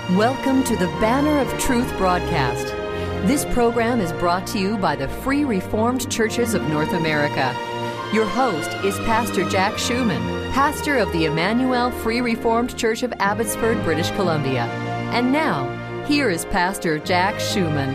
Welcome to the Banner of Truth broadcast. This program is brought to you by the Free Reformed Churches of North America. Your host is Pastor Jack Schumann, pastor of the Emmanuel Free Reformed Church of Abbotsford, British Columbia. And now, here is Pastor Jack Schumann.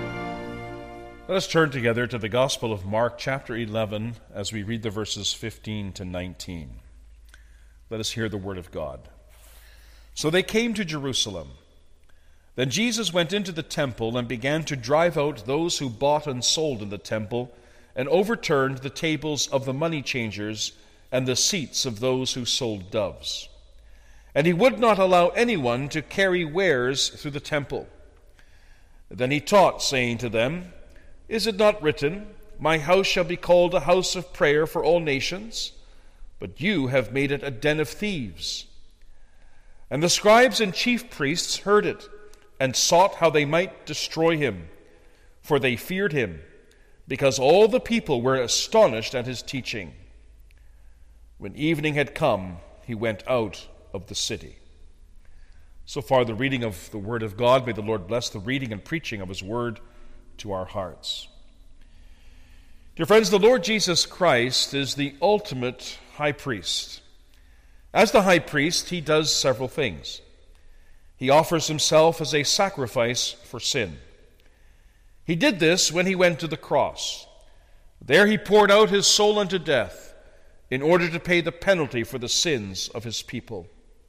Let us turn together to the Gospel of Mark, chapter 11, as we read the verses 15 to 19. Let us hear the word of God. So they came to Jerusalem. Then Jesus went into the temple and began to drive out those who bought and sold in the temple, and overturned the tables of the money changers and the seats of those who sold doves. And he would not allow anyone to carry wares through the temple. Then he taught, saying to them, "Is it not written, 'My house shall be called a house of prayer for all nations'? But you have made it a den of thieves." And the scribes and chief priests heard it, and sought how they might destroy him, for they feared him, because all the people were astonished at his teaching. When evening had come, he went out of the city. So far, the reading of the Word of God. May the Lord bless the reading and preaching of his Word to our hearts. Dear friends, the Lord Jesus Christ is the ultimate high priest. As the high priest, he does several things. He offers himself as a sacrifice for sin. He did this when he went to the cross. There he poured out his soul unto death in order to pay the penalty for the sins of his people.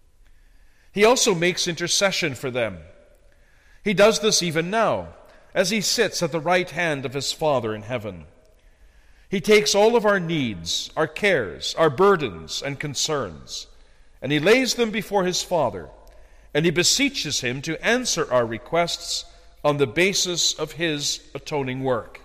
He also makes intercession for them. He does this even now, as he sits at the right hand of his Father in heaven. He takes all of our needs, our cares, our burdens and concerns, and he lays them before his Father, and he beseeches him to answer our requests on the basis of his atoning work.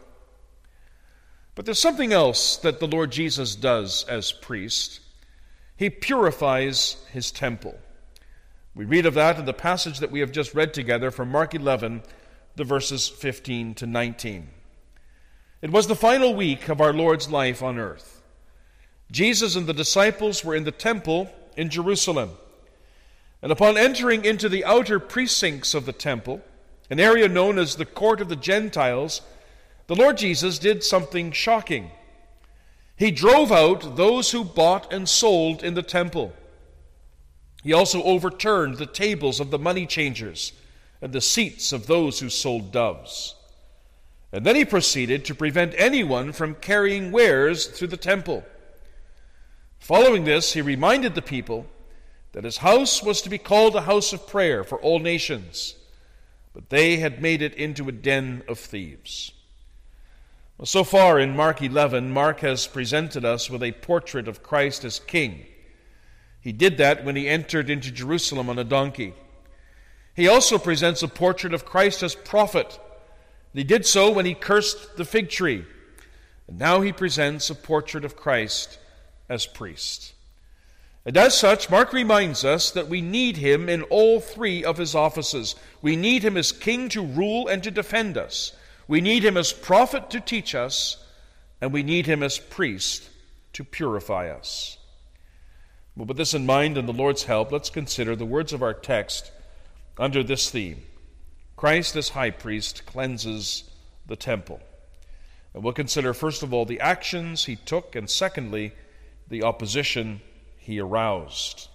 But there's something else that the Lord Jesus does as priest. He purifies his temple. We read of that in the passage that we have just read together from Mark 11, the verses 15 to 19. It was the final week of our Lord's life on earth. Jesus and the disciples were in the temple in Jerusalem. And upon entering into the outer precincts of the temple, an area known as the Court of the Gentiles, the Lord Jesus did something shocking. He drove out those who bought and sold in the temple. He also overturned the tables of the money changers and the seats of those who sold doves. And then he proceeded to prevent anyone from carrying wares through the temple. Following this, he reminded the people that his house was to be called a house of prayer for all nations, but they had made it into a den of thieves. Well, so far in Mark 11, Mark has presented us with a portrait of Christ as king. He did that when he entered into Jerusalem on a donkey. He also presents a portrait of Christ as prophet. He did so when he cursed the fig tree. And now he presents a portrait of Christ as priest. And as such, Mark reminds us that we need him in all three of his offices. We need him as king to rule and to defend us. We need him as prophet to teach us. And we need him as priest to purify us. Well, with this in mind and the Lord's help, let's consider the words of our text under this theme. Christ as high priest cleanses the temple. And we'll consider first of all the actions he took, and secondly, the opposition he aroused.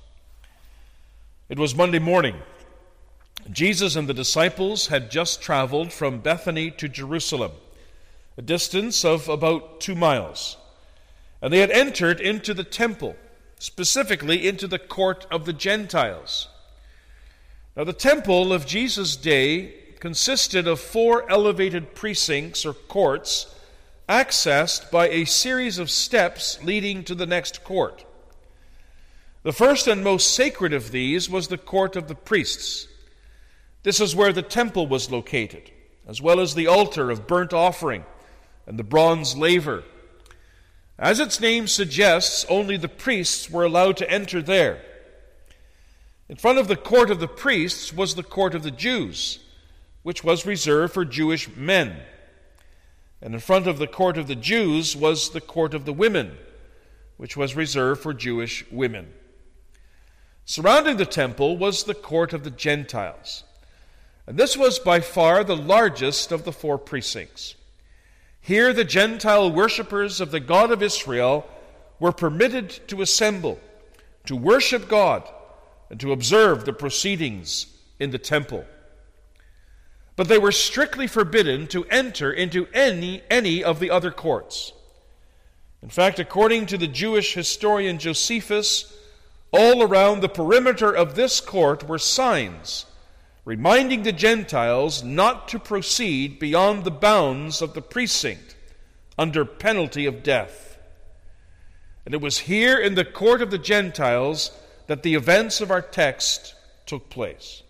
It was Monday morning. Jesus and the disciples had just traveled from Bethany to Jerusalem, a distance of about 2 miles. And they had entered into the temple, specifically into the court of the Gentiles. Now, the temple of Jesus' day consisted of 4 elevated precincts or courts, accessed by a series of steps leading to the next court. The first and most sacred of these was the court of the priests. This is where the temple was located, as well as the altar of burnt offering and the bronze laver. As its name suggests, only the priests were allowed to enter there. In front of the court of the priests was the court of the Jews, which was reserved for Jewish men. And in front of the court of the Jews was the court of the women, which was reserved for Jewish women. Surrounding the temple was the court of the Gentiles. And this was by far the largest of the 4 precincts. Here the Gentile worshippers of the God of Israel were permitted to assemble, to worship God, and to observe the proceedings in the temple. But they were strictly forbidden to enter into any of the other courts. In fact, according to the Jewish historian Josephus, all around the perimeter of this court were signs reminding the Gentiles not to proceed beyond the bounds of the precinct under penalty of death. And it was here in the court of the Gentiles that the events of our text took place.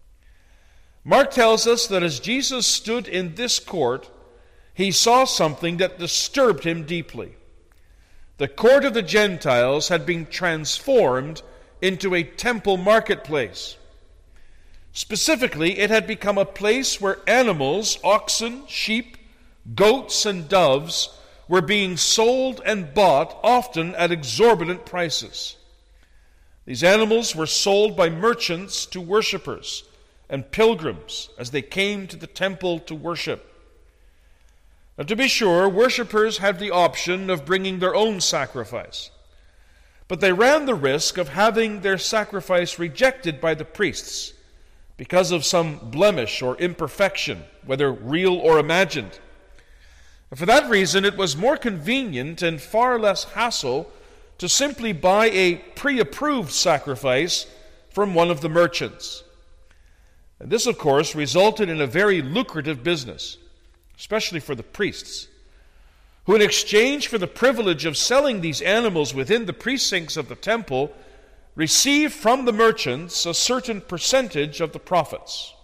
Mark tells us that as Jesus stood in this court, he saw something that disturbed him deeply. The court of the Gentiles had been transformed into a temple marketplace. Specifically, it had become a place where animals, oxen, sheep, goats, and doves were being sold and bought, often at exorbitant prices. These animals were sold by merchants to worshipers and pilgrims as they came to the temple to worship. Now, to be sure, worshipers had the option of bringing their own sacrifice, but they ran the risk of having their sacrifice rejected by the priests because of some blemish or imperfection, whether real or imagined. And for that reason, it was more convenient and far less hassle to simply buy a pre-approved sacrifice from one of the merchants. And this, of course, resulted in a very lucrative business, especially for the priests, who in exchange for the privilege of selling these animals within the precincts of the temple, received from the merchants a certain percentage of the profits.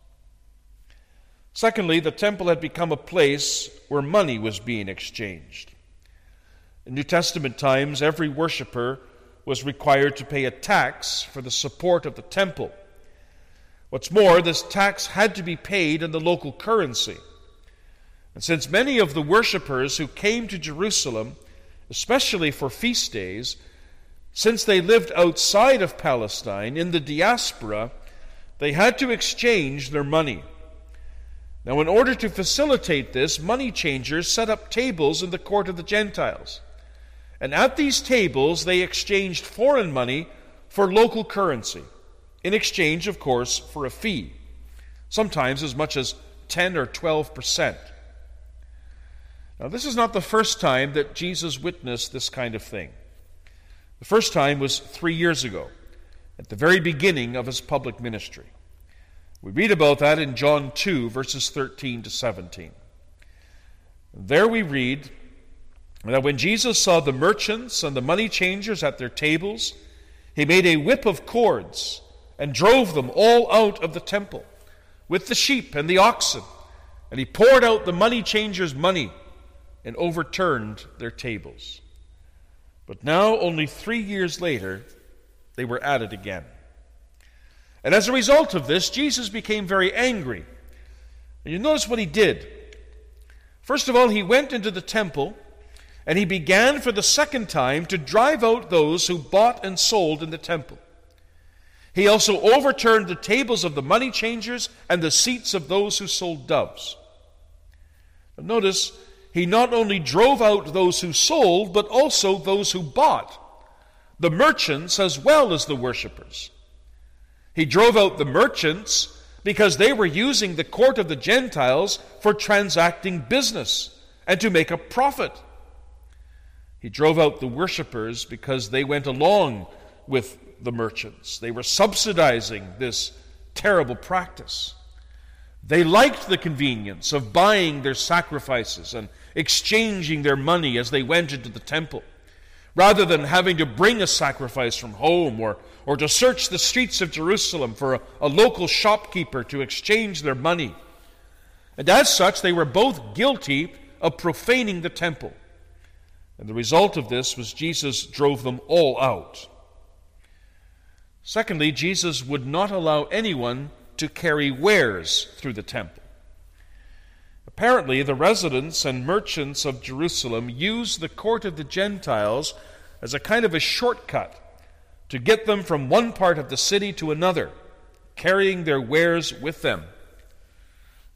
Secondly, the temple had become a place where money was being exchanged. In New Testament times, every worshiper was required to pay a tax for the support of the temple. What's more, this tax had to be paid in the local currency. And since many of the worshippers who came to Jerusalem, especially for feast days, since they lived outside of Palestine, in the diaspora, they had to exchange their money. Now, in order to facilitate this, money changers set up tables in the court of the Gentiles. And at these tables, they exchanged foreign money for local currency, in exchange, of course, for a fee, sometimes as much as 10 or 12%. Now, this is not the first time that Jesus witnessed this kind of thing. The first time was 3 years ago, at the very beginning of his public ministry. We read about that in John 2, verses 13 to 17. There we read that when Jesus saw the merchants and the money changers at their tables, he made a whip of cords and drove them all out of the temple with the sheep and the oxen, and he poured out the money changers' money and overturned their tables. But now, only 3 years later, they were at it again. And as a result of this, Jesus became very angry. And you notice what he did. First of all, he went into the temple, and he began for the second time to drive out those who bought and sold in the temple. He also overturned the tables of the money changers and the seats of those who sold doves. Now notice, he not only drove out those who sold, but also those who bought, the merchants as well as the worshipers. He drove out the merchants because they were using the court of the Gentiles for transacting business and to make a profit. He drove out the worshipers because they went along with the merchants. They were subsidizing this terrible practice. They liked the convenience of buying their sacrifices and exchanging their money as they went into the temple, rather than having to bring a sacrifice from home or to search the streets of Jerusalem for a local shopkeeper to exchange their money. And as such, they were both guilty of profaning the temple. And the result of this was Jesus drove them all out. Secondly, Jesus would not allow anyone to carry wares through the temple. Apparently, the residents and merchants of Jerusalem used the court of the Gentiles as a kind of a shortcut to get them from one part of the city to another, carrying their wares with them.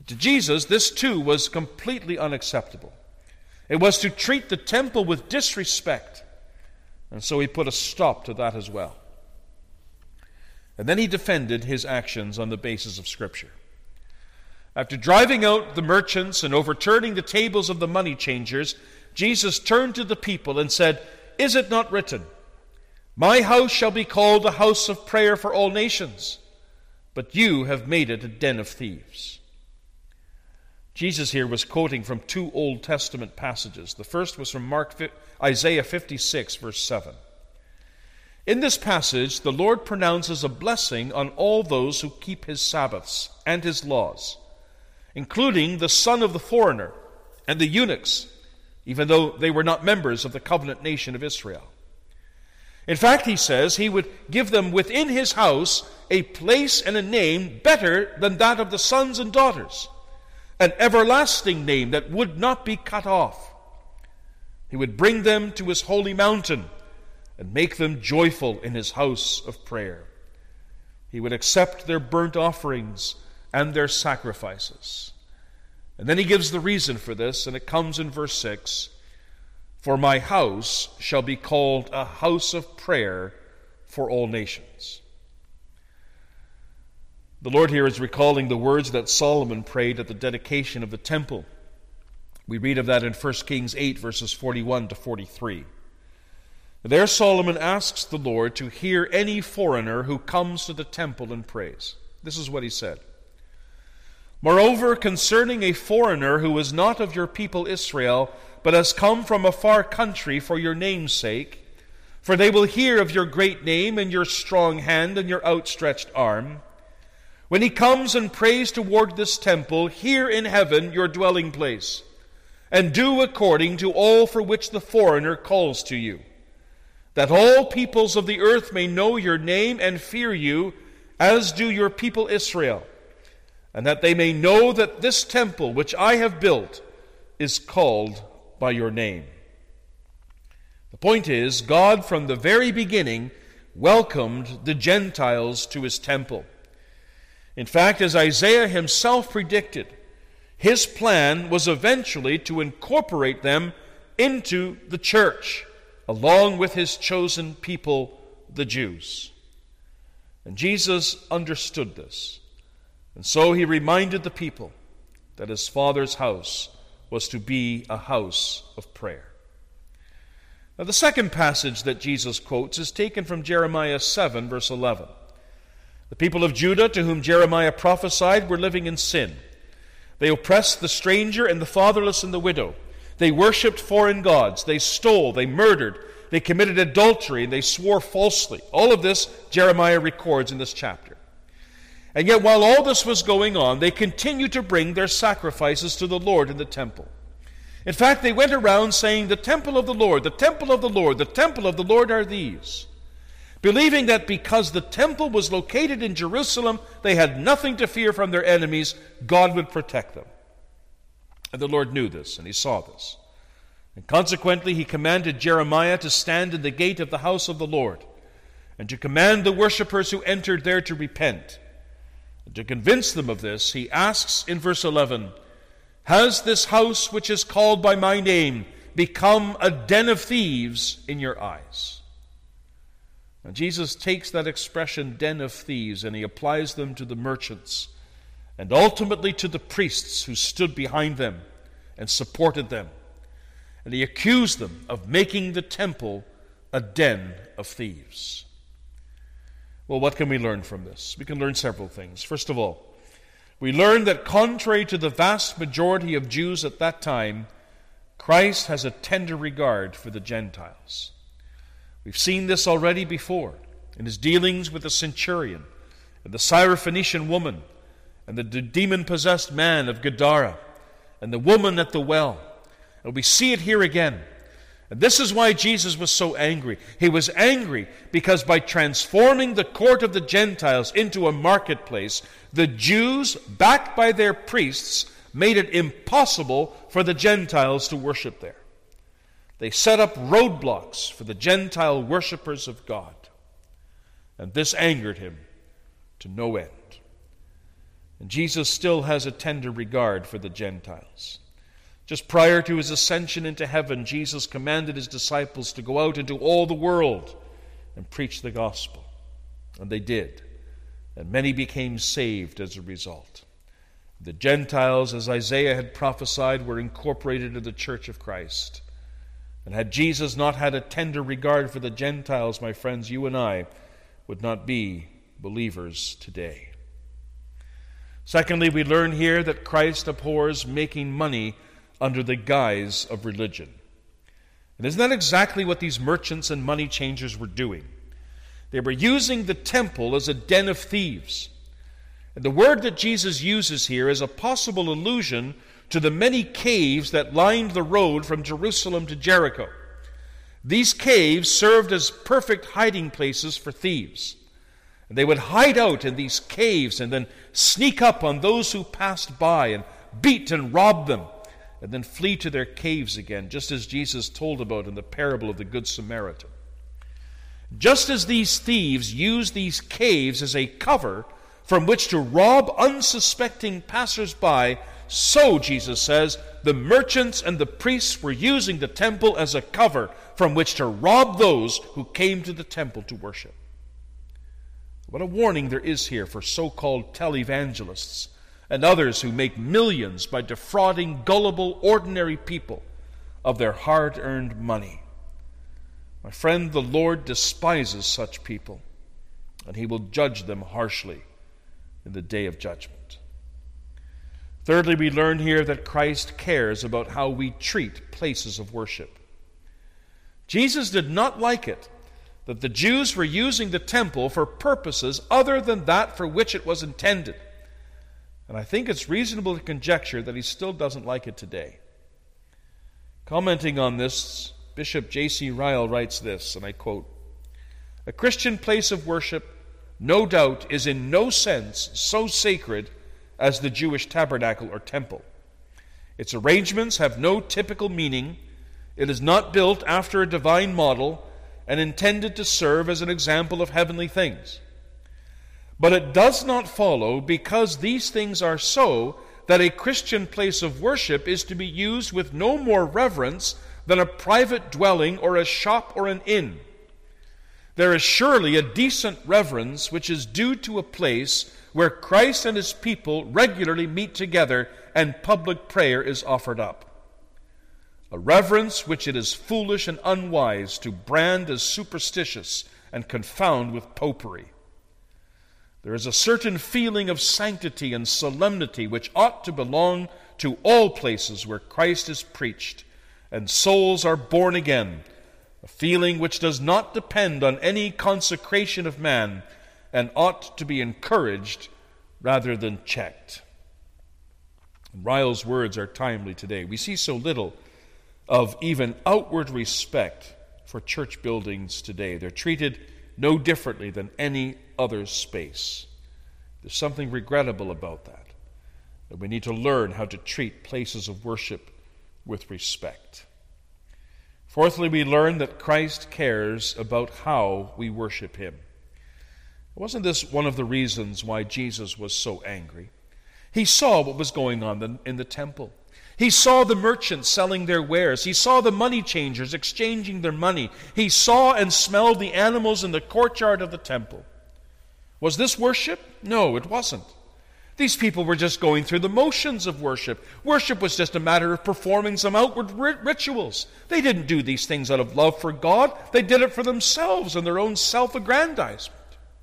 To Jesus, this too was completely unacceptable. It was to treat the temple with disrespect, and so he put a stop to that as well. And then he defended his actions on the basis of Scripture. After driving out the merchants and overturning the tables of the money changers, Jesus turned to the people and said, "Is it not written, 'My house shall be called a house of prayer for all nations,' but you have made it a den of thieves." Jesus here was quoting from two Old Testament passages. The first was from Isaiah 56, verse 7. In this passage, the Lord pronounces a blessing on all those who keep his Sabbaths and his laws, including the son of the foreigner and the eunuchs, even though they were not members of the covenant nation of Israel. In fact, he says he would give them within his house a place and a name better than that of the sons and daughters, an everlasting name that would not be cut off. He would bring them to his holy mountain and make them joyful in his house of prayer. He would accept their burnt offerings and their sacrifices. And then he gives the reason for this, and it comes in verse 6. "For my house shall be called a house of prayer for all nations." The Lord here is recalling the words that Solomon prayed at the dedication of the temple. We read of that in 1 Kings 8, verses 41 to 43. There Solomon asks the Lord to hear any foreigner who comes to the temple and prays. This is what he said. "Moreover, concerning a foreigner who is not of your people Israel, but has come from a far country for your name's sake, for they will hear of your great name and your strong hand and your outstretched arm. When he comes and prays toward this temple, hear in heaven your dwelling place, and do according to all for which the foreigner calls to you, that all peoples of the earth may know your name and fear you, as do your people Israel, and that they may know that this temple which I have built is called by your name." The point is, God from the very beginning welcomed the Gentiles to his temple. In fact, as Isaiah himself predicted, his plan was eventually to incorporate them into the church, along with his chosen people, the Jews. And Jesus understood this. And so he reminded the people that his Father's house was to be a house of prayer. Now, the second passage that Jesus quotes is taken from Jeremiah 7, verse 11. The people of Judah, to whom Jeremiah prophesied, were living in sin. They oppressed the stranger and the fatherless and the widow. They worshipped foreign gods. They stole. They murdered. They committed adultery. And they swore falsely. All of this Jeremiah records in this chapter. And yet, while all this was going on, they continued to bring their sacrifices to the Lord in the temple. In fact, they went around saying, "The temple of the Lord, the temple of the Lord, the temple of the Lord are these," believing that because the temple was located in Jerusalem, they had nothing to fear from their enemies. God would protect them. And the Lord knew this, and he saw this. And consequently, he commanded Jeremiah to stand in the gate of the house of the Lord, and to command the worshippers who entered there to repent. And to convince them of this, he asks in verse 11, "Has this house which is called by my name become a den of thieves in your eyes?" Now, Jesus takes that expression, den of thieves, and he applies them to the merchants and ultimately to the priests who stood behind them and supported them. And he accused them of making the temple a den of thieves. Well, what can we learn from this? We can learn several things. First of all, we learn that contrary to the vast majority of Jews at that time, Christ has a tender regard for the Gentiles. We've seen this already before in his dealings with the centurion and the Syrophoenician woman and the demon-possessed man of Gadara and the woman at the well. And we see it here again. And this is why Jesus was so angry. He was angry because by transforming the court of the Gentiles into a marketplace, the Jews, backed by their priests, made it impossible for the Gentiles to worship there. They set up roadblocks for the Gentile worshipers of God. And this angered him to no end. And Jesus still has a tender regard for the Gentiles. Just prior to his ascension into heaven, Jesus commanded his disciples to go out into all the world and preach the gospel. And they did. And many became saved as a result. The Gentiles, as Isaiah had prophesied, were incorporated into the church of Christ. And had Jesus not had a tender regard for the Gentiles, my friends, you and I would not be believers today. Secondly, we learn here that Christ abhors making money under the guise of religion. And isn't that exactly what these merchants and money changers were doing? They were using the temple as a den of thieves. And the word that Jesus uses here is a possible allusion to the many caves that lined the road from Jerusalem to Jericho. These caves served as perfect hiding places for thieves. And they would hide out in these caves and then sneak up on those who passed by and beat and rob them, and then flee to their caves again, just as Jesus told about in the parable of the Good Samaritan. Just as these thieves used these caves as a cover from which to rob unsuspecting passers-by, so, Jesus says, the merchants and the priests were using the temple as a cover from which to rob those who came to the temple to worship. What a warning there is here for so-called televangelists and others who make millions by defrauding gullible, ordinary people of their hard-earned money. My friend, the Lord despises such people, and he will judge them harshly in the day of judgment. Thirdly, we learn here that Christ cares about how we treat places of worship. Jesus did not like it that the Jews were using the temple for purposes other than that for which it was intended. And I think it's reasonable to conjecture that he still doesn't like it today. Commenting on this, Bishop J.C. Ryle writes this, and I quote, "A Christian place of worship, no doubt, is in no sense so sacred as the Jewish tabernacle or temple. Its arrangements have no typical meaning. It is not built after a divine model and intended to serve as an example of heavenly things. But it does not follow, because these things are so, that a Christian place of worship is to be used with no more reverence than a private dwelling or a shop or an inn. There is surely a decent reverence which is due to a place where Christ and his people regularly meet together and public prayer is offered up. A reverence which it is foolish and unwise to brand as superstitious and confound with popery. There is a certain feeling of sanctity and solemnity which ought to belong to all places where Christ is preached and souls are born again, a feeling which does not depend on any consecration of man and ought to be encouraged rather than checked." And Ryle's words are timely today. We see so little of even outward respect for church buildings today. They're treated no differently than any other space. There's something regrettable about that we need to learn how to treat places of worship with respect. Fourthly, we learn that Christ cares about how we worship him. Wasn't this one of the reasons why Jesus was so angry? He saw what was going on in the temple. He saw the merchants selling their wares. He saw the money changers exchanging their money. He saw and smelled the animals in the courtyard of the temple. Was this worship? No, it wasn't. These people were just going through the motions of worship. Worship was just a matter of performing some outward rituals. They didn't do these things out of love for God. They did it for themselves and their own self-aggrandizement.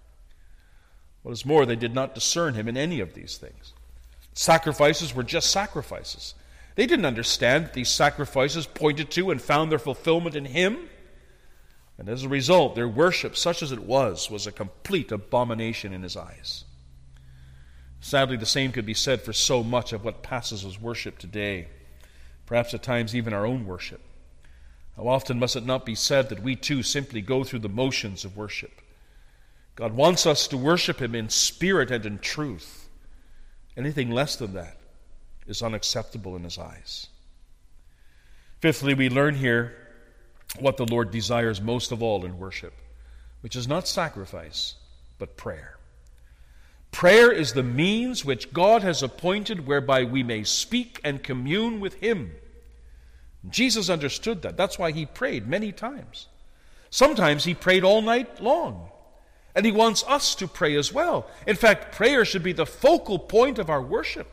What is more, they did not discern him in any of these things. Sacrifices were just sacrifices. They didn't understand that these sacrifices pointed to and found their fulfillment in him. And as a result, their worship, such as it was a complete abomination in his eyes. Sadly, the same could be said for so much of what passes as worship today, perhaps at times even our own worship. How often must it not be said that we too simply go through the motions of worship? God wants us to worship him in spirit and in truth. Anything less than that is unacceptable in his eyes. Fifthly, we learn here what the Lord desires most of all in worship, which is not sacrifice, but prayer. Prayer is the means which God has appointed whereby we may speak and commune with Him. Jesus understood that. That's why He prayed many times. Sometimes He prayed all night long. And He wants us to pray as well. In fact, prayer should be the focal point of our worship.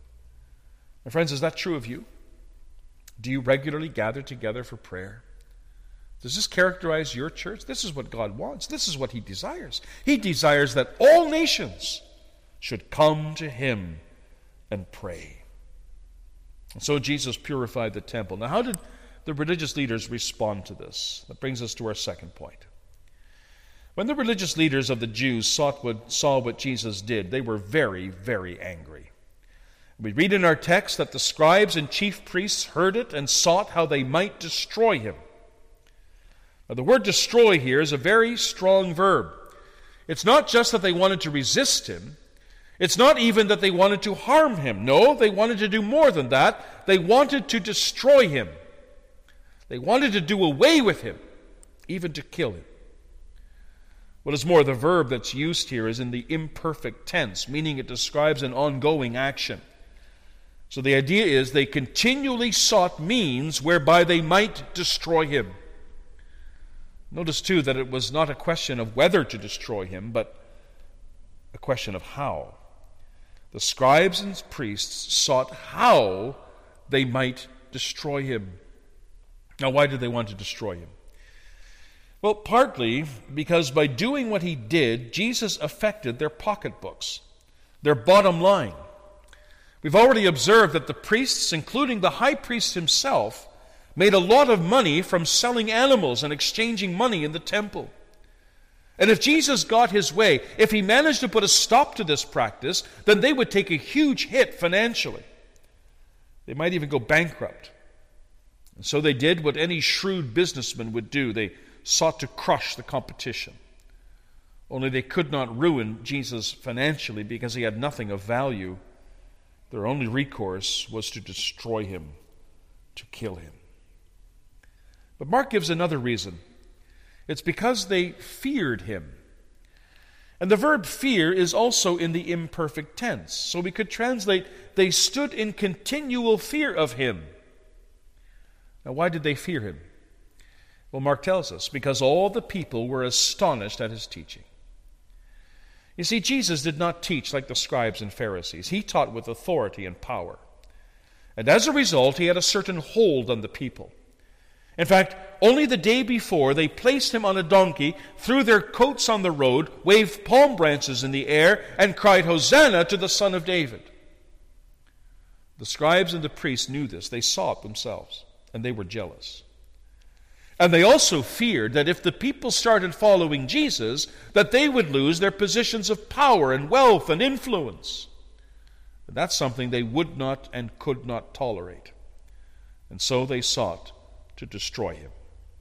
My friends, is that true of you? Do you regularly gather together for prayer? Does this characterize your church? This is what God wants. This is what He desires. He desires that all nations should come to Him and pray. And so Jesus purified the temple. Now, how did the religious leaders respond to this? That brings us to our second point. When the religious leaders of the Jews saw what Jesus did, they were very, very angry. We read in our text that the scribes and chief priests heard it and sought how they might destroy Him. Now, the word destroy here is a very strong verb. It's not just that they wanted to resist Him. It's not even that they wanted to harm Him. No, they wanted to do more than that. They wanted to destroy Him. They wanted to do away with Him, even to kill Him. What is more, the verb that's used here is in the imperfect tense, meaning it describes an ongoing action. So the idea is they continually sought means whereby they might destroy Him. Notice, too, that it was not a question of whether to destroy Him, but a question of how. The scribes and priests sought how they might destroy Him. Now, why did they want to destroy Him? Well, partly because by doing what He did, Jesus affected their pocketbooks, their bottom line. We've already observed that the priests, including the high priest himself, made a lot of money from selling animals and exchanging money in the temple. And if Jesus got His way, if He managed to put a stop to this practice, then they would take a huge hit financially. They might even go bankrupt. And so they did what any shrewd businessman would do. They sought to crush the competition. Only they could not ruin Jesus financially because He had nothing of value. Their only recourse was to destroy Him, to kill Him. But Mark gives another reason. It's because they feared Him. And the verb fear is also in the imperfect tense. So we could translate, they stood in continual fear of Him. Now, why did they fear Him? Well, Mark tells us, because all the people were astonished at His teaching. You see, Jesus did not teach like the scribes and Pharisees. He taught with authority and power. And as a result, He had a certain hold on the people. In fact, only the day before, they placed Him on a donkey, threw their coats on the road, waved palm branches in the air, and cried, "Hosanna to the Son of David." The scribes and the priests knew this. They saw it themselves, and they were jealous. And they also feared that if the people started following Jesus, that they would lose their positions of power and wealth and influence. But that's something they would not and could not tolerate. And so they sought to destroy Him.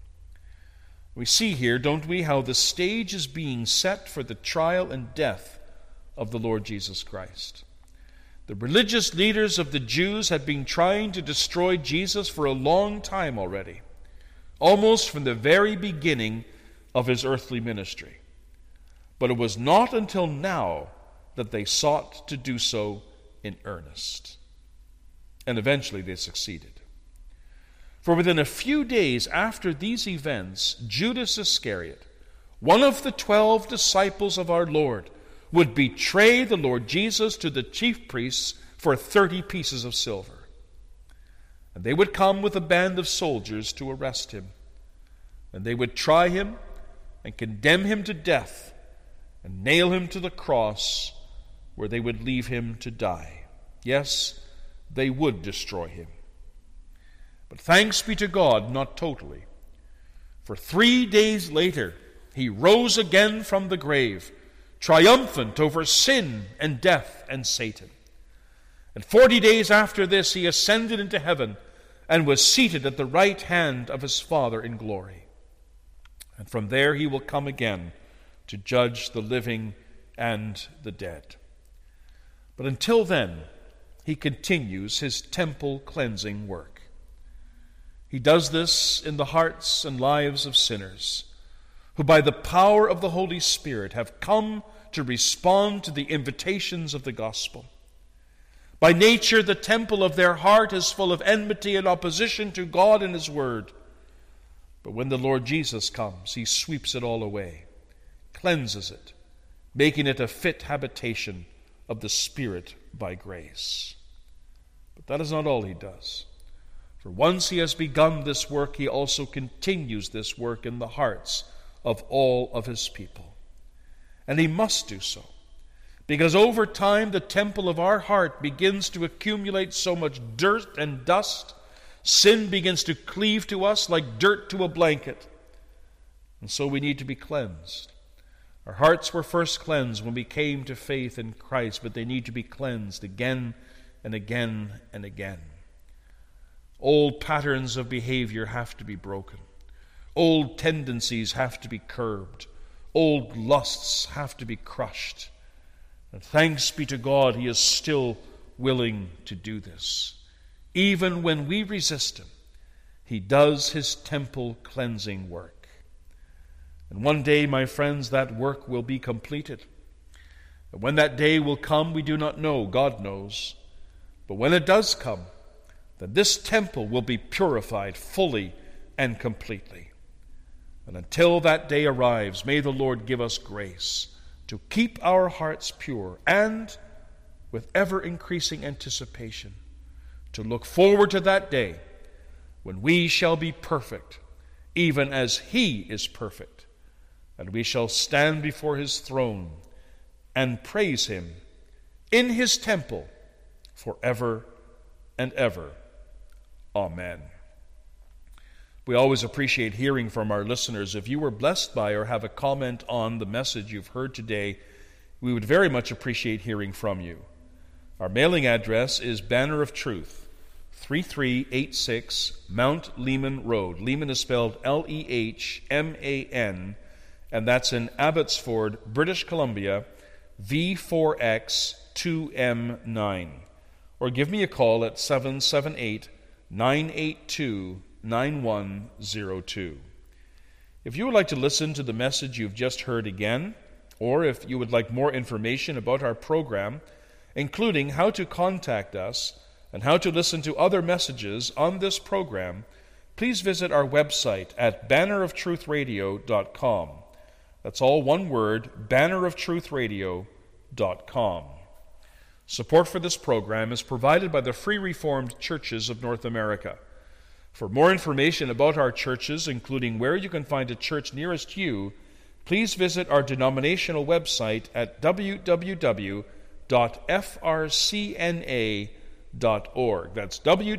We see here, don't we, how the stage is being set for the trial and death of the Lord Jesus Christ. The religious leaders of the Jews had been trying to destroy Jesus for a long time already, almost from the very beginning of His earthly ministry. But it was not until now that they sought to do so in earnest. And eventually they succeeded. For within a few days after these events, Judas Iscariot, one of the 12 disciples of our Lord, would betray the Lord Jesus to the chief priests for 30 pieces of silver. And they would come with a band of soldiers to arrest Him. And they would try Him and condemn Him to death and nail Him to the cross, where they would leave Him to die. Yes, they would destroy Him. But thanks be to God, not totally. For 3 days later, He rose again from the grave, triumphant over sin and death and Satan. And 40 days after this, He ascended into heaven and was seated at the right hand of His Father in glory. And from there He will come again to judge the living and the dead. But until then, He continues His temple cleansing work. He does this in the hearts and lives of sinners who by the power of the Holy Spirit have come to respond to the invitations of the gospel. By nature, the temple of their heart is full of enmity and opposition to God and His Word. But when the Lord Jesus comes, He sweeps it all away, cleanses it, making it a fit habitation of the Spirit by grace. But that is not all He does. For once He has begun this work, He also continues this work in the hearts of all of His people. And He must do so, because over time the temple of our heart begins to accumulate so much dirt and dust. Sin begins to cleave to us like dirt to a blanket. And so we need to be cleansed. Our hearts were first cleansed when we came to faith in Christ, but they need to be cleansed again and again and again. Old patterns of behavior have to be broken. Old tendencies have to be curbed. Old lusts have to be crushed. And thanks be to God, He is still willing to do this. Even when we resist Him, He does His temple cleansing work. And one day, my friends, that work will be completed. And when that day will come, we do not know. God knows. But when it does come, then this temple will be purified fully and completely. And until that day arrives, may the Lord give us grace to keep our hearts pure and, with ever-increasing anticipation, to look forward to that day when we shall be perfect, even as He is perfect, and we shall stand before His throne and praise Him in His temple forever and ever. Amen. We always appreciate hearing from our listeners. If you were blessed by or have a comment on the message you've heard today, we would very much appreciate hearing from you. Our mailing address is Banner of Truth, 3386 Mount Lehman Road. Lehman is spelled Lehman, and that's in Abbotsford, British Columbia, V4X 2M9. Or give me a call at 778-982-9102. If you would like to listen to the message you've just heard again, or if you would like more information about our program, including how to contact us and how to listen to other messages on this program, please visit our website at banneroftruthradio.com. That's all one word, banneroftruthradio.com. Support for this program is provided by the Free Reformed Churches of North America. For more information about our churches, including where you can find a church nearest you, please visit our denominational website at www.frcna.org. That's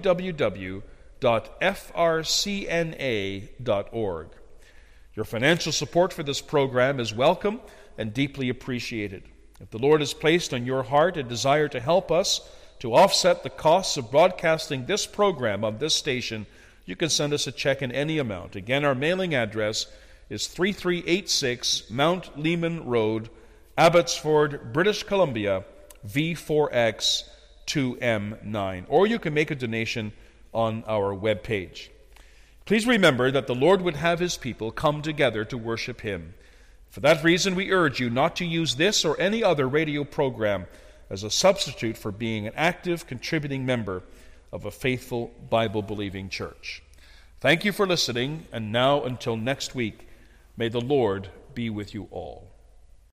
www.frcna.org. Your financial support for this program is welcome and deeply appreciated. If the Lord has placed on your heart a desire to help us to offset the costs of broadcasting this program on this station, you can send us a check in any amount. Again, our mailing address is 3386 Mount Lehman Road, Abbotsford, British Columbia, V4X 2M9. Or you can make a donation on our webpage. Please remember that the Lord would have His people come together to worship Him. For that reason, we urge you not to use this or any other radio program as a substitute for being an active, contributing member of a faithful, Bible-believing church. Thank you for listening, and now until next week, may the Lord be with you all.